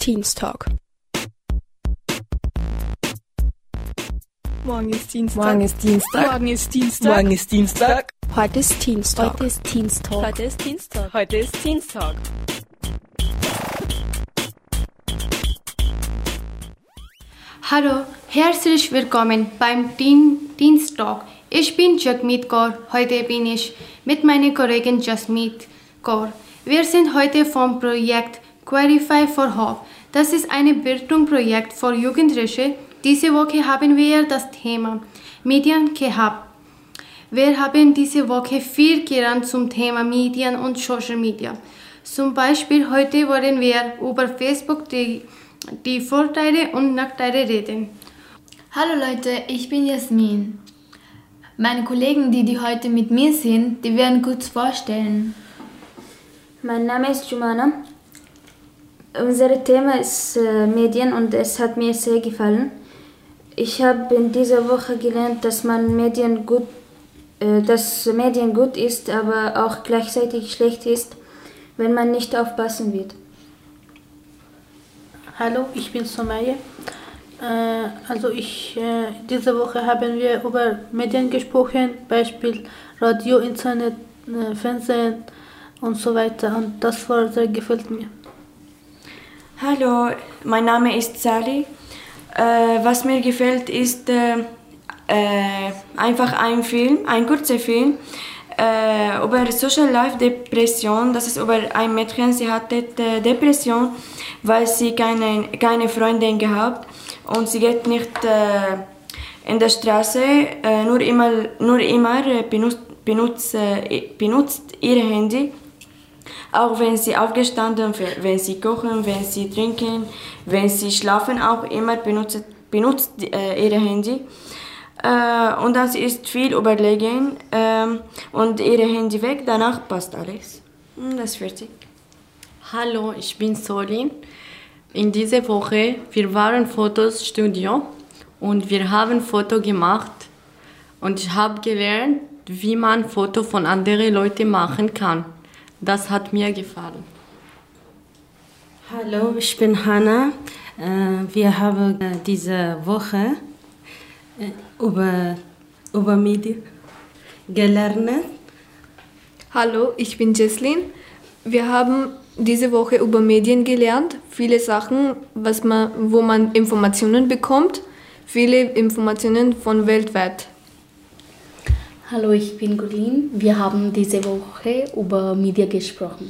Dienstag. Morgen ist Dienstag. Morgen ist Dienstag. Morgen ist Dienstag. Morgen ist Dienstag. Heute ist Dienstag. Heute ist Dienstag. Heute ist Dienstag. Heute ist Dienstag. Hallo, herzlich willkommen beim Dienstag. Ich bin Jagmeet Kaur. Heute bin ich mit meiner Kollegin Jasmeet Kaur. Wir sind heute vom Projekt Qualify for Hope. Das ist ein Bildungsprojekt für Jugendliche. Diese Woche haben wir das Thema Medien gehabt. Wir haben diese Woche viel gelernt zum Thema Medien und Social Media. Zum Beispiel heute wollen wir über Facebook die Vorteile und Nachteile reden. Hallo Leute, ich bin Jasmin. Meine Kollegen, die heute mit mir sind, die werden kurz vorstellen. Mein Name ist Jumana. Unser Thema ist Medien und es hat mir sehr gefallen. Ich habe in dieser Woche gelernt, dass Medien gut ist, aber auch gleichzeitig schlecht ist, wenn man nicht aufpassen wird. Hallo, ich bin Somaye. Diese Woche haben wir über Medien gesprochen, Beispiel Radio, Internet, Fernsehen und so weiter. Und das war sehr gefällt mir. Hallo, mein Name ist Sally. Was mir gefällt, ist einfach ein kurzer Film über Social Life Depression. Das ist über ein Mädchen, sie hatte Depression, weil sie keine Freundin gehabt und sie geht nicht in der Straße, nur immer benutzt ihr Handy. Auch wenn sie aufgestanden, wenn sie kochen, wenn sie trinken, wenn sie schlafen, auch immer benutzt ihr Handy. Und das ist viel überlegen und ihr Handy weg, danach passt alles. Das ist fertig. Hallo, ich bin Solin. In dieser Woche, wir waren Fotostudio und wir haben Foto gemacht und ich habe gelernt, wie man Foto von anderen Leuten machen kann. Das hat mir gefallen. Hallo, ich bin Hanna. Wir haben diese Woche über Medien gelernt. Hallo, ich bin Jesslyn. Wir haben diese Woche über Medien gelernt, viele Sachen, wo man Informationen bekommt, viele Informationen von weltweit. Hallo, ich bin Gurlin. Wir haben diese Woche über Medien gesprochen.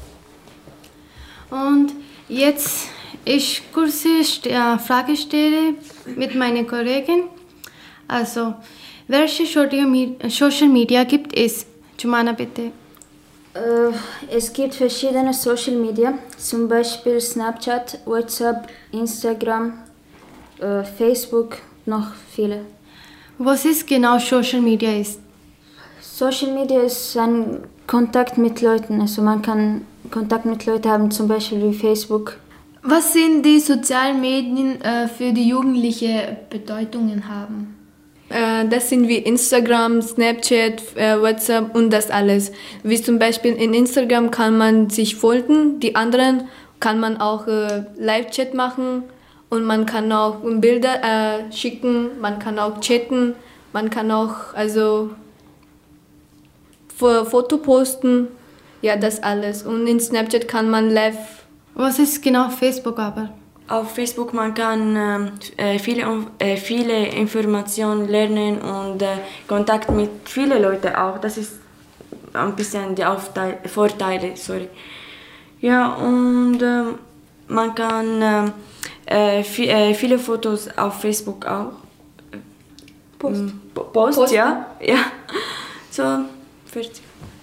Und jetzt ich kurze Frage stelle mit meiner Kollegin. Also, welche Social Media gibt es? Jumana, bitte. Es gibt verschiedene Social Media, zum Beispiel Snapchat, WhatsApp, Instagram, Facebook, noch viele. Was ist genau Social Media ist? Social Media ist ein Kontakt mit Leuten, also man kann Kontakt mit Leuten haben, zum Beispiel wie Facebook. Was sind die sozialen Medien für die Jugendliche Bedeutungen haben? Das sind wie Instagram, Snapchat, WhatsApp und das alles. Wie zum Beispiel in Instagram kann man sich folgen, die anderen kann man auch Live-Chat machen und man kann auch Bilder schicken, man kann auch chatten, man kann auch Foto posten, ja, das alles. Und in Snapchat kann man live. Was ist genau Facebook aber? Auf Facebook man kann viele Informationen lernen und Kontakt mit vielen Leuten auch. Das ist ein bisschen die Vorteile, sorry. Ja, und man kann viele Fotos auf Facebook auch posten. Ja. So, fertig.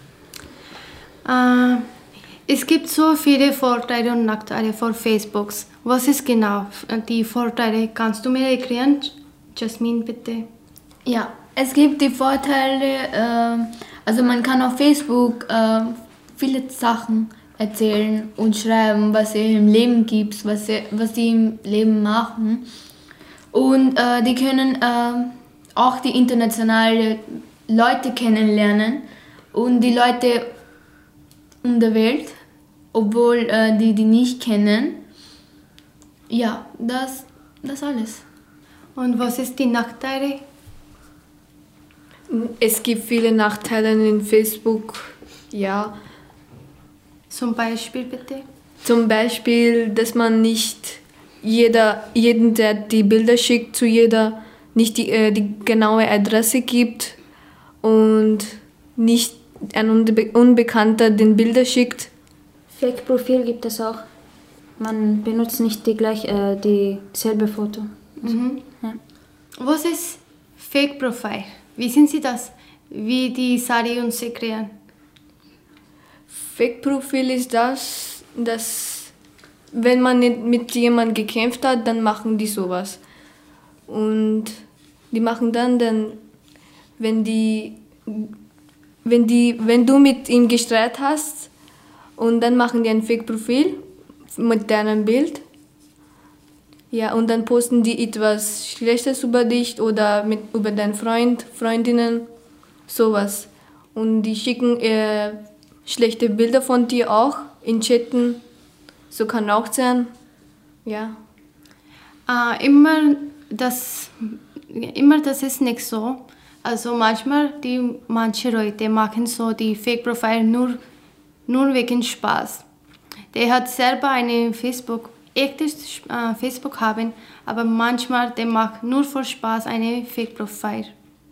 Es gibt so viele Vorteile und Nachteile von Facebook. Was ist genau die Vorteile? Kannst du mir erklären? Jasmin, bitte. Ja, es gibt die Vorteile, also man kann auf Facebook viele Sachen erzählen und schreiben, was sie im Leben gibt, was sie im Leben machen. Und die können auch die internationalen Leute kennenlernen und die Leute in der Welt, obwohl die nicht kennen. Ja, das alles. Und was ist die Nachteile? Es gibt viele Nachteile in Facebook, ja. Zum Beispiel bitte? Zum Beispiel, dass man nicht jeden, der die Bilder schickt, zu jeder nicht die genaue Adresse gibt und nicht ein Unbekannter den Bilder schickt. Fake-Profil gibt es auch. Man benutzt nicht dieselbe Foto. Ja. Was ist Fake-Profil? Wie sind Sie das? Wie die Sari uns erklären? Fake-Profil ist das, dass wenn man nicht mit jemandem gekämpft hat, dann machen die sowas. Und die machen dann wenn du mit ihm gestreit hast, und dann machen die ein Fake-Profil mit deinem Bild. Ja, und dann posten die etwas Schlechtes über dich oder über deinen Freund, Freundinnen, sowas. Und die schicken schlechte Bilder von dir auch in Chatten. So kann auch sein. Ja. Immer das ist nicht so. Also manche Leute machen so die Fake-Profile nur wegen Spaß. Der hat selber eine echtes Facebook haben, aber manchmal der macht nur für Spaß eine Fake-Profile.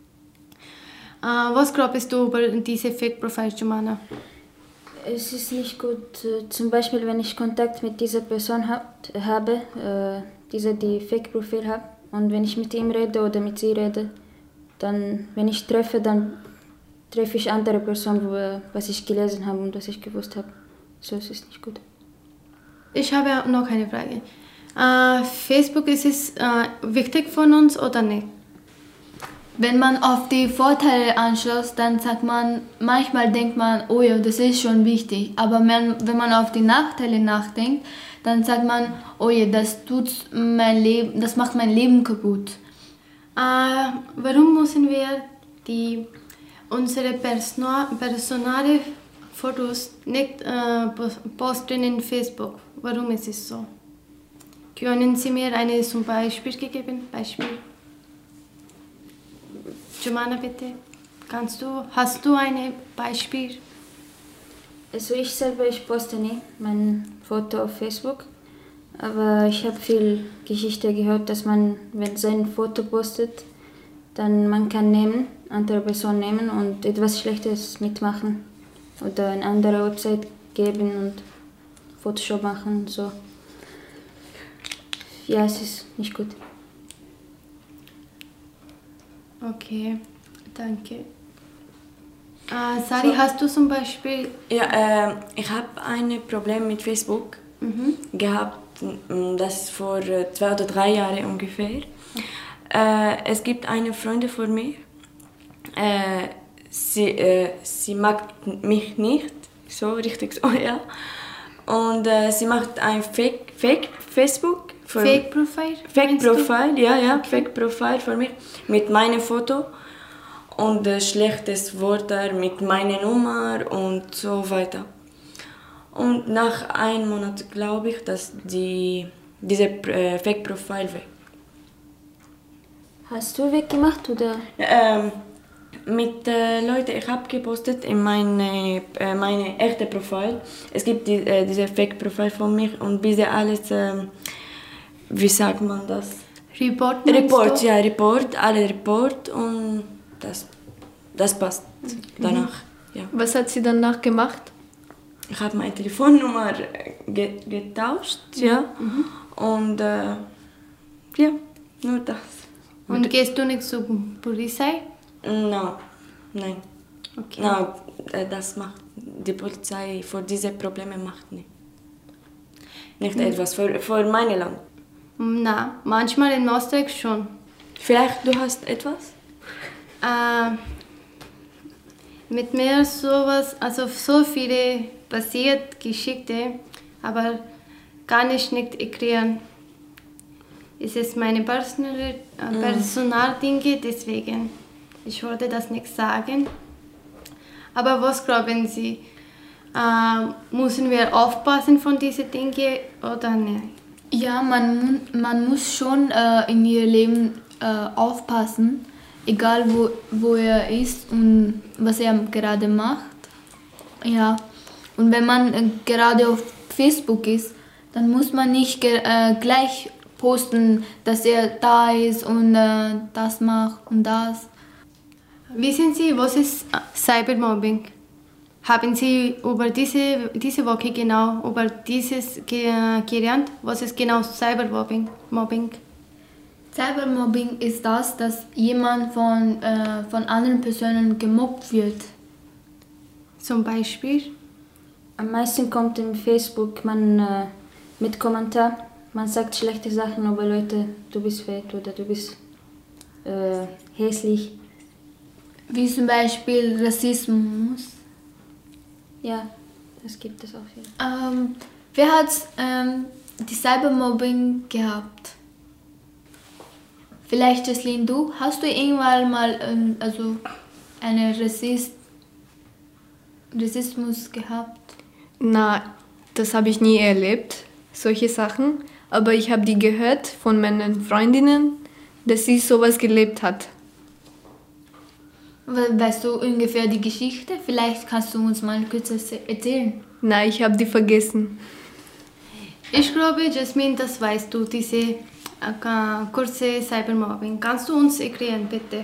Was glaubst du über diese Fake-Profile, Jumana? Es ist nicht gut, zum Beispiel wenn ich Kontakt mit dieser Person habe, die Fake-Profil hat, und wenn ich mit ihm rede oder mit sie rede, dann, wenn ich treffe, dann treffe ich andere Personen, was ich gelesen habe und was ich gewusst habe. So ist es nicht gut. Ich habe noch eine Frage. Facebook, ist es wichtig von uns oder nicht? Wenn man auf die Vorteile anschaut, dann sagt man, manchmal denkt man, oh ja, das ist schon wichtig. Aber wenn man auf die Nachteile nachdenkt, dann sagt man, oh ja, das macht mein Leben kaputt. Warum müssen wir unsere personale Fotos nicht posten in Facebook? Warum ist es so? Können Sie mir zum Beispiel geben? Jumana, bitte. Hast du ein Beispiel? Also ich selber, ich poste nie mein Foto auf Facebook, aber ich habe viel Geschichte gehört, dass man, wenn sein Foto postet, dann man kann andere Person nehmen und etwas Schlechtes mitmachen oder eine andere Website geben und Photoshop machen, so. Ja, es ist nicht gut. Okay, danke. Sari, hast du zum Beispiel... Ja, ich habe ein Problem mit Facebook gehabt, das ist vor 2 oder 3 Jahren ungefähr. Es gibt eine Freundin von mir, sie mag mich nicht, so richtig so, ja. Und sie macht ein Facebook. Fake-Profil? Fake-Profil, ja, Okay. Fake-Profil für mich mit meinem Foto und schlechtes Wörter mit meiner Nummer und so weiter. Und nach einem Monat glaube ich, dass diese Fake-Profil weg. Hast du weggemacht oder? Mit Leuten, ich habe gepostet in meine echte Profil. Es gibt diese Fake-Profil von mir und bis alles, wie sagt man das? Report, alle Report und das passt danach. Ja. Was hat sie danach gemacht? Ich habe meine Telefonnummer getauscht, ja. Und ja, nur das. Und gehst du nicht zur Polizei? Nein. Okay. No, das macht die Polizei für diese Probleme macht nicht. Nicht etwas für mein Land. Na, manchmal in Österreich schon. Vielleicht du hast etwas? Mit mir sowas, also so viele passiert Geschichte, aber kann ich nicht erklären. Es ist meine Personaldinge, deswegen ich wollte das nicht sagen. Aber was glauben Sie? Müssen wir aufpassen von diesen Dingen oder nicht? Ja, man muss schon in ihr Leben aufpassen, egal wo er ist und was er gerade macht. Ja, und wenn man gerade auf Facebook ist, dann muss man nicht gleich posten, dass er da ist und das macht und das. Wissen Sie, was ist Cybermobbing? Haben Sie über diese Woche genau über dieses gelernt? Was ist genau Cybermobbing? Cybermobbing ist das, dass jemand von anderen Personen gemobbt wird. Zum Beispiel? Am meisten kommt im Facebook man mit Kommentar. Man sagt schlechte Sachen über Leute, du bist fett oder du bist hässlich. Wie zum Beispiel Rassismus. Ja, das gibt es auch hier. Wer hat die Cybermobbing gehabt? Vielleicht, Jesslyn, du? Hast du irgendwann mal einen Rassismus gehabt? Na, das habe ich nie erlebt, solche Sachen. Aber ich habe die gehört von meinen Freundinnen, dass sie sowas gelebt hat. Weißt du ungefähr die Geschichte? Vielleicht kannst du uns mal kurz erzählen. Nein, ich habe die vergessen. Ich glaube, Jasmin, das weißt du, diese kurze Cybermobbing. Kannst du uns erklären, bitte?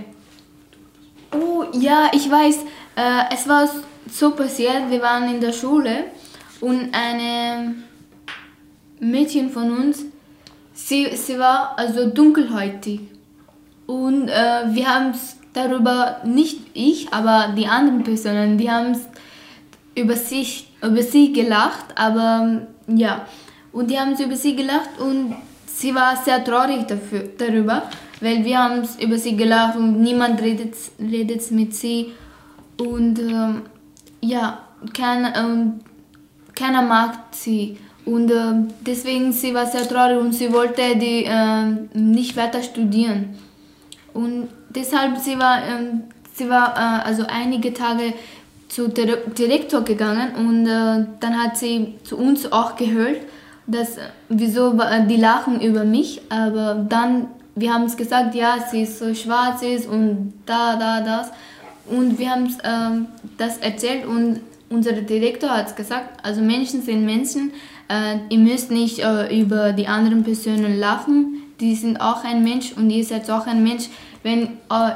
Oh, ja, ich weiß. Es war so passiert, wir waren in der Schule und eine Mädchen von uns, sie war also dunkelhäutig. Und wir haben es darüber, nicht ich, aber die anderen Personen, die haben über sie gelacht, aber ja. Und die haben über sie gelacht und sie war sehr traurig darüber, weil wir haben über sie gelacht und niemand redet mit sie. Und ja, keiner mag sie. Und deswegen sie war sehr traurig und sie wollte nicht weiter studieren. Und deshalb sie war also einige Tage zu Direktor gegangen und dann hat sie zu uns auch gehört, dass wieso die lachen über mich, aber dann wir haben es gesagt, ja, sie ist so schwarz ist und das und wir haben das erzählt und unser Direktor hat gesagt, also Menschen sind Menschen, ihr müsst nicht über die anderen Personen lachen, die sind auch ein Mensch und ihr seid auch ein Mensch. Wenn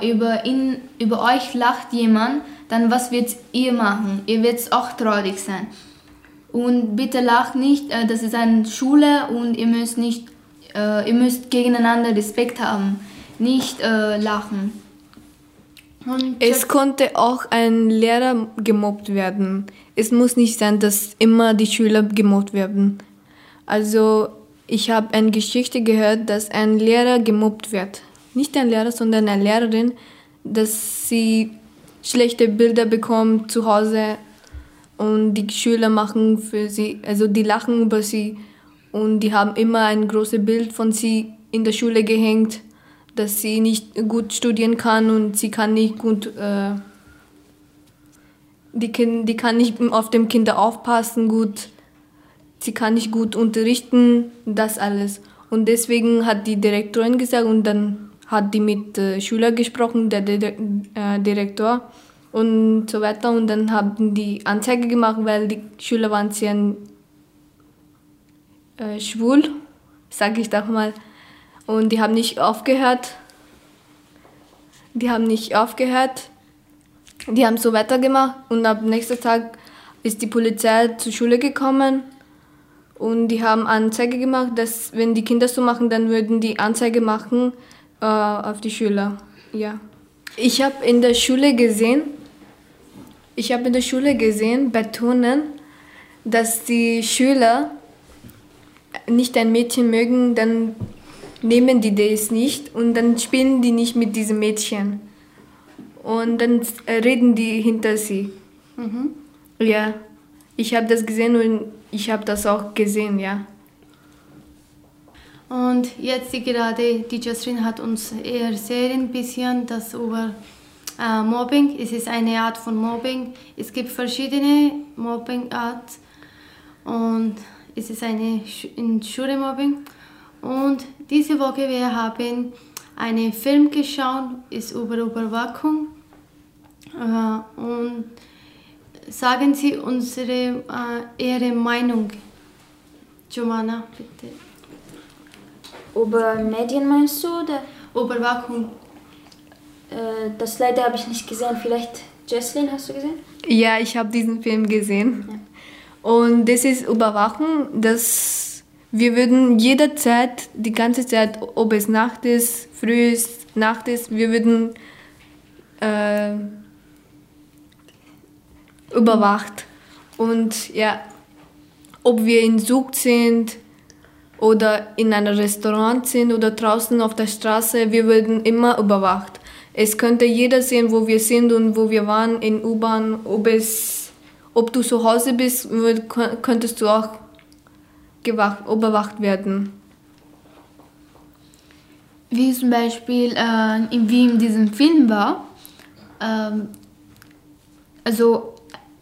über euch lacht jemand, dann was wird ihr machen? Ihr werdet auch traurig sein. Und bitte lacht nicht, das ist eine Schule und ihr müsst gegeneinander Respekt haben, nicht lachen. Und es konnte auch ein Lehrer gemobbt werden. Es muss nicht sein, dass immer die Schüler gemobbt werden. Also ich habe eine Geschichte gehört, dass ein Lehrer gemobbt wird. Nicht ein Lehrer, sondern eine Lehrerin, dass sie schlechte Bilder bekommt zu Hause und die Schüler machen für sie, also die lachen über sie und die haben immer ein großes Bild von sie in der Schule gehängt, dass sie nicht gut studieren kann und sie kann nicht gut, die kann nicht auf den Kinder aufpassen gut, sie kann nicht gut unterrichten, das alles. Und deswegen hat die Direktorin gesagt und dann hat die mit Schülern gesprochen, der Direktor und so weiter. Und dann haben die Anzeige gemacht, weil die Schüler waren sehr schwul, sage ich doch mal. Und die haben nicht aufgehört. Die haben so weitergemacht. Und am nächsten Tag ist die Polizei zur Schule gekommen. Und die haben Anzeige gemacht, dass wenn die Kinder so machen, dann würden die Anzeige machen auf die Schüler. Ja. Ich habe in der Schule gesehen, betonen, dass die Schüler nicht ein Mädchen mögen, dann nehmen die das nicht und dann spielen die nicht mit diesem Mädchen. Und dann reden die hinter sie. Mhm. Ja, ich habe das gesehen und ich habe das auch gesehen, ja. Und jetzt die Justine hat uns erzählt ein bisschen das über Mobbing. Es ist eine Art von Mobbing. Es gibt verschiedene Mobbing-Arten und es ist eine Schule-Mobbing. Und diese Woche wir haben einen Film geschaut, ist über Überwachung. Und sagen Sie Ihre Meinung. Jumana, bitte. Über Medien meinst du, oder? Überwachung. Das leider habe ich nicht gesehen. Vielleicht, Jesslyn, hast du gesehen? Ja, ich habe diesen Film gesehen. Ja. Und das ist Überwachung, dass wir würden jederzeit, die ganze Zeit, ob es Nacht ist, früh ist, Nacht ist, wir würden überwacht. Und ja, ob wir in Zug sind oder in einem Restaurant sind oder draußen auf der Straße, wir würden immer überwacht. Es könnte jeder sehen, wo wir sind und wo wir waren in U-Bahn. Ob du zu Hause bist, könntest du auch überwacht werden. Wie zum Beispiel, wie in diesem Film war, also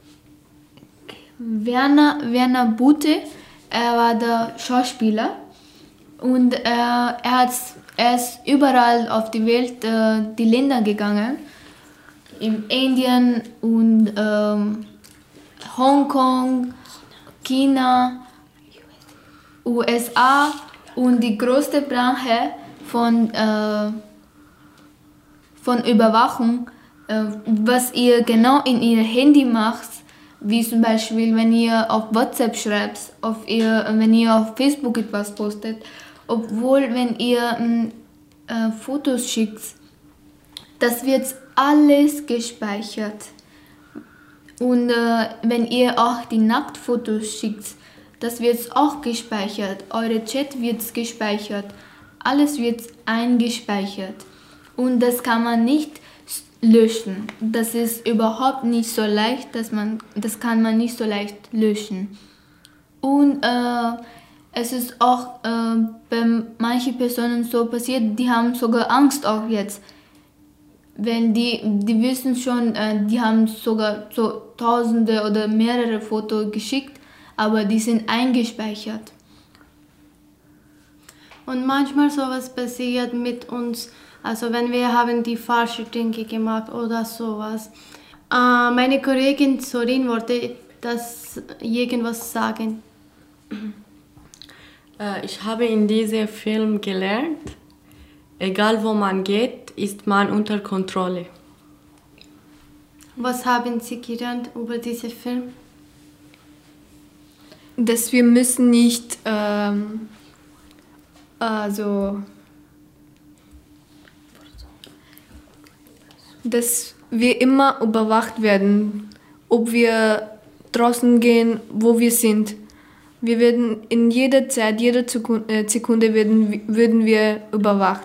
Werner Buthe, er war der Schauspieler und er ist überall auf die Welt, die Länder gegangen, in Indien und Hongkong, China, USA und die größte Branche von Überwachung, was ihr genau in ihr Handy macht, wie zum Beispiel, wenn ihr auf WhatsApp schreibt, wenn ihr auf Facebook etwas postet, obwohl wenn ihr Fotos schickt, das wird alles gespeichert. Und wenn ihr auch die Nacktfotos schickt, das wird auch gespeichert. Eure Chat wird gespeichert. Alles wird eingespeichert. Und das kann man nicht löschen. Das ist überhaupt nicht so leicht, das kann man nicht so leicht löschen. Und es ist auch bei manchen Personen so passiert, die haben sogar Angst auch jetzt. Wenn die wissen schon, die haben sogar so Tausende oder mehrere Fotos geschickt, aber die sind eingespeichert. Und manchmal sowas passiert mit uns, also wenn wir haben die falschen Dinge gemacht oder sowas. Meine Kollegin Sorin wollte das irgendwas sagen. Ich habe in diesem Film gelernt, egal wo man geht, ist man unter Kontrolle. Was haben Sie gelernt über diesen Film? Dass wir müssen nicht dass wir immer überwacht werden, ob wir draußen gehen, wo wir sind. Wir werden in jeder Zeit, jeder Sekunde würden wir überwacht.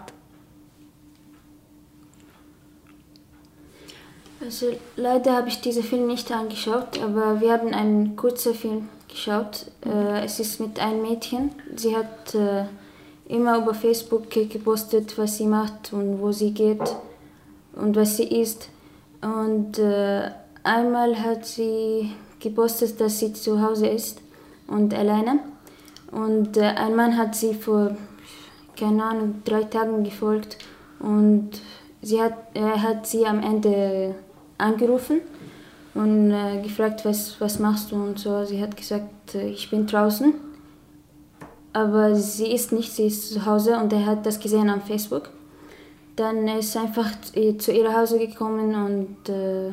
Also leider habe ich diesen Film nicht angeschaut, aber wir haben einen kurzen Film geschaut. Es ist mit einem Mädchen. Sie hat immer über Facebook gepostet, was sie macht und wo sie geht und was sie isst. Und einmal hat sie gepostet, dass sie zu Hause ist und alleine. Und ein Mann hat sie vor, keine Ahnung, 3 Tagen gefolgt und er hat sie am Ende angerufen und gefragt, was machst du und so. Sie hat gesagt, ich bin draußen, aber sie ist nicht, sie ist zu Hause und er hat das gesehen am Facebook. Dann ist er einfach zu ihr Hause gekommen und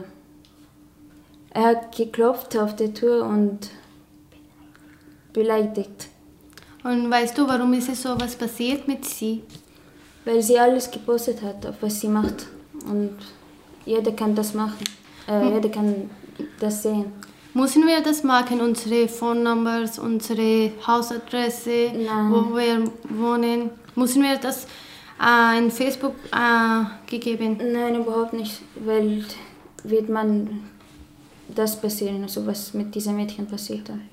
er hat geklopft auf die Tür und beleidigt. Und weißt du, warum ist es so was passiert mit sie? Weil sie alles gepostet hat, auf was sie macht. Und jeder kann das machen. Jeder kann das sehen. Müssen wir das machen, unsere Phone-Numbers, unsere Hausadresse, Nein. wo wir wohnen? Müssen wir das in Facebook gegeben? Nein, überhaupt nicht. Weil wird man das passieren, also was mit diesem Mädchen passiert dann.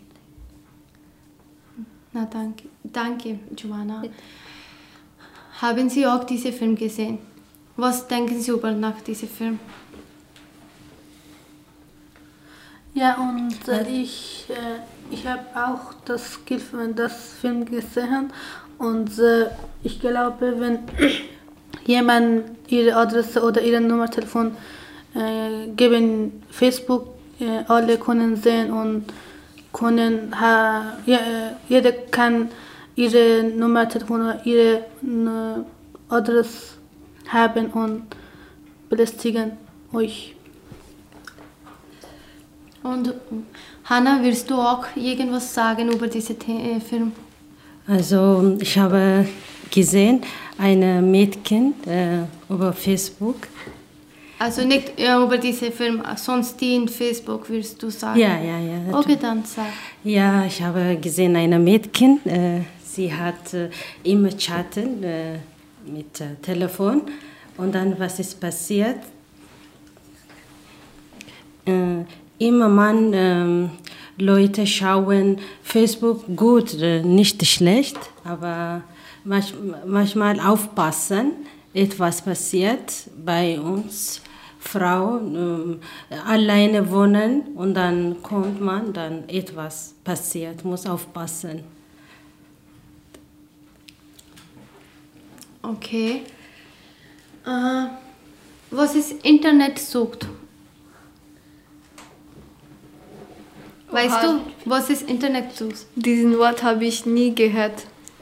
Na, danke. Danke, Joanna. Haben Sie auch diesen Film gesehen? Was denken Sie über nach diesem Film? Ja, und ich habe auch das Film gesehen Und ich glaube, wenn jemand ihre Adresse oder ihre Nummertelefon geben Facebook, alle können sehen und jeder kann ihre Nummertelefon oder ihre Adresse haben und belästigen euch. Und Hanna, willst du auch irgendwas sagen über diesen Film? Also ich habe gesehen, ein Mädchen über Facebook. Also nicht über diesen Film, sonst die in Facebook, willst du sagen? Ja. Okay, dann sag. Ja, ich habe gesehen, ein Mädchen, sie hat immer chatten mit Telefon und dann, was ist passiert? Immer Leute schauen Facebook gut, nicht schlecht, aber manchmal aufpassen, etwas passiert bei uns. Frau alleine wohnen und dann kommt man, dann etwas passiert, muss aufpassen. Okay. Was ist Internetsucht? Weißt du, was ist Internetsucht? Diesen Wort habe ich nie gehört.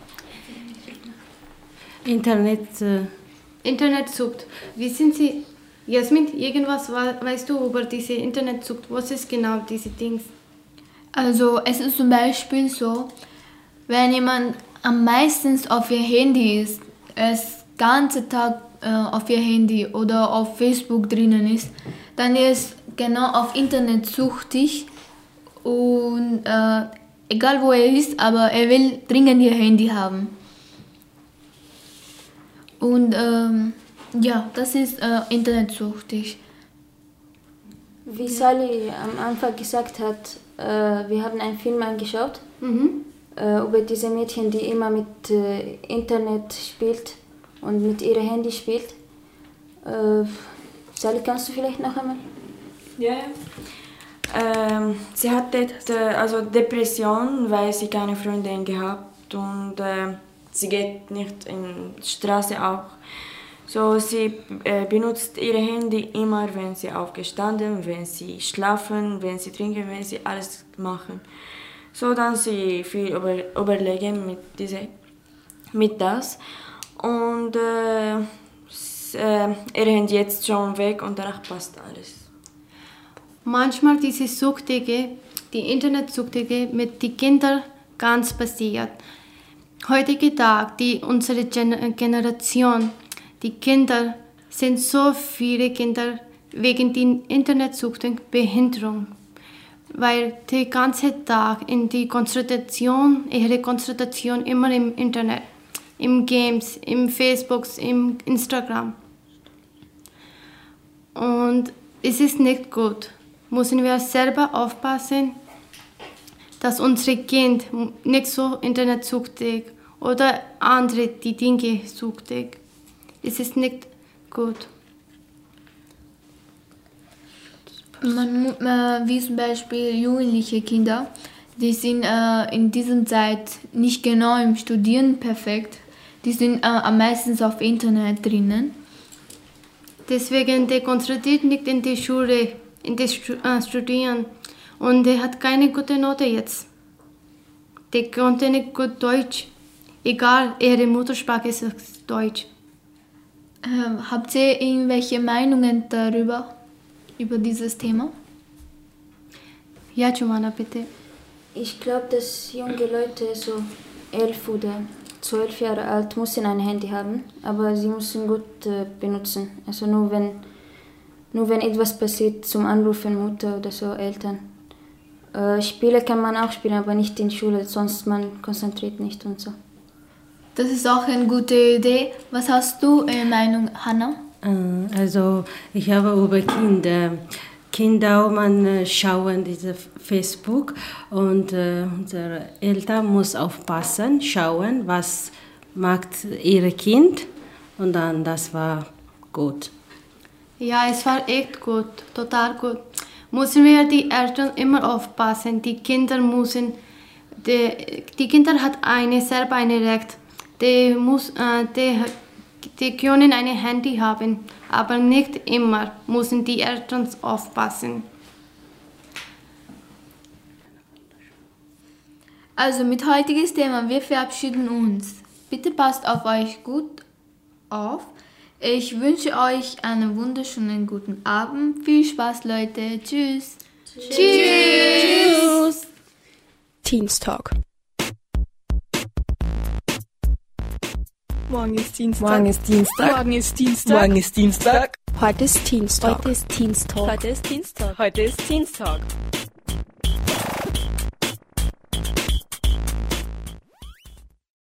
Internetsucht. Wie sind Sie? Jasmin, irgendwas weißt du über diese Internetsucht? Was ist genau diese Dings? Also es ist zum Beispiel so, wenn jemand am meisten auf ihr Handy ist, es ganze Tag auf ihr Handy oder auf Facebook drinnen ist, dann ist genau auf Internet süchtig und egal wo er ist, aber er will dringend ihr Handy haben. Und ja, das ist internetsüchtig. Wie Sally am Anfang gesagt hat, wir haben einen Film angeschaut über diese Mädchen, die immer mit Internet spielt und mit ihrem Handy spielt. Sally, kannst du vielleicht noch einmal? Ja. Sie hatte also Depression, weil sie keine Freundin gehabt und sie geht nicht in die Straße auch. So, sie benutzt ihr Handy immer, wenn sie aufgestanden, wenn sie schlafen, wenn sie trinken, wenn sie alles machen. So, dann sie viel überlegen mit das. Und ihr Handy jetzt schon weg und danach passt alles. Manchmal diese Süchtige, die Internetsüchtige mit den Kindern ganz passiert. Heutige Tag, unsere Generation, die Kinder sind so viele Kinder wegen der Internetsüchtigen Behinderung, weil den ganzen Tag ihre Konzentration immer im Internet, im Games, im Facebook, im Instagram. Und es ist nicht gut. Müssen wir selber aufpassen, dass unsere Kinder nicht so internetsüchtig oder andere die Dinge süchtig. Es ist nicht gut. Wie zum Beispiel jugendliche Kinder, die sind in dieser Zeit nicht genau im Studieren perfekt. Die sind am meisten auf Internet drinnen. Deswegen, der konzentriert nicht in die Schule, in das Studieren. Und der hat keine gute Note jetzt. Der konnte nicht gut Deutsch. Egal, ihre Muttersprache ist Deutsch. Habt ihr irgendwelche Meinungen darüber, über dieses Thema? Ja, Jumana, bitte. Ich glaube, dass junge Leute, so 11 oder 12 Jahre alt, müssen ein Handy haben, aber sie müssen gut benutzen. Also nur wenn etwas passiert, zum Anrufen Mutter oder so, Eltern. Spiele kann man auch spielen, aber nicht in Schule, sonst man konzentriert nicht und so. Das ist auch eine gute Idee. Was hast du Meinung, Hanna? Also ich habe über Kinder man schauen diese Facebook und unsere Eltern muss aufpassen, schauen, was macht ihre Kind und dann das war gut. Ja, es war echt gut, total gut. Müssen wir die Eltern immer aufpassen. Die Kinder hat selber ein Recht, Die können ein Handy haben, aber nicht immer müssen die Eltern aufpassen. Also mit heutiges Thema, wir verabschieden uns. Bitte passt auf euch gut auf. Ich wünsche euch einen wunderschönen guten Abend. Viel Spaß, Leute. Tschüss. Tschüss. Teens Talk. Morgen ist Dienstag. Morgen ist Dienstag. Morgen ist Dienstag. Morgen ist Dienstag. Heute ist Teens Talk. Heute ist Teens Talk. Heute ist Teens Talk. Heute ist Teens Talk.